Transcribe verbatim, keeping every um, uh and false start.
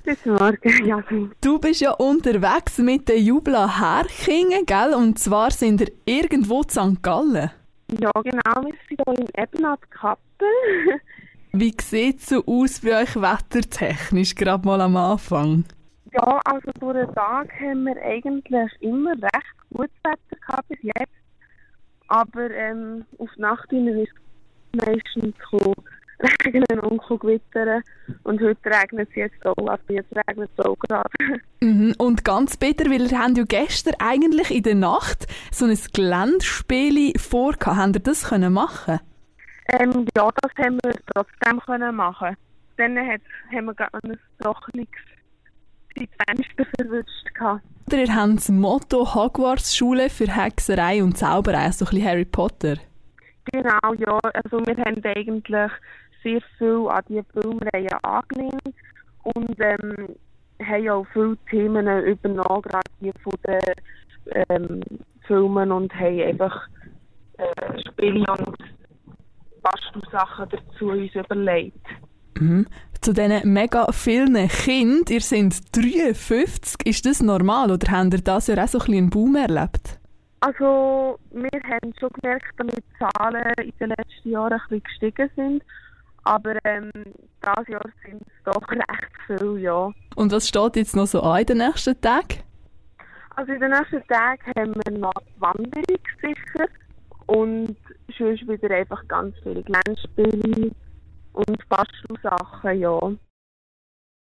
Guten Morgen, Jasmin. Du bist ja unterwegs mit den Jubla Härkingen, gell? Und zwar sind ihr irgendwo in Sankt Gallen. Ja, genau, wir sind hier in Ebenat Kappel. Wie sieht es so aus bei euch wettertechnisch, gerade mal am Anfang? Ja, also durch den Tag haben wir eigentlich immer recht gutes Wetter gehabt bis jetzt. Aber ähm, auf die Nacht hin ist es meistens gekommen, regnen und gewittern. Und heute regnet es jetzt auch, aber jetzt regnet es auch gerade. Mhm. Und ganz bitter, weil ihr habt ja gestern eigentlich in der Nacht so ein Geländespiel vorgehabt. Habt ihr das können machen? Ähm, ja, das haben wir trotzdem können machen. Dann hat, haben wir gerade ein trockenes Fenster verwünscht gehabt. Oder ihr habt das Motto Hogwarts-Schule für Hexerei und Zauberei, so ein bisschen Harry Potter. Genau, ja. Also wir haben eigentlich sehr viel an die Filmreihe angelehnt und ähm, haben auch viele Themen übernommen, gerade die von den ähm, Filmen, und haben einfach äh, Spiele und Bastelsachen dazu uns überlegt. Mhm. Zu diesen mega vielen Kindern, ihr seid dreiundfünfzig, ist das normal oder habt ihr das Jahr auch so ein bisschen einen Boom erlebt? Also wir haben schon gemerkt, dass die Zahlen in den letzten Jahren ein bisschen gestiegen sind, aber ähm, dieses Jahr sind es doch recht viel, ja. Und was steht jetzt noch so an in den nächsten Tagen? Also in den nächsten Tagen haben wir noch die Wanderung sicher und sonst wieder einfach ganz viele Glänzspiele und Bastelsachen, ja.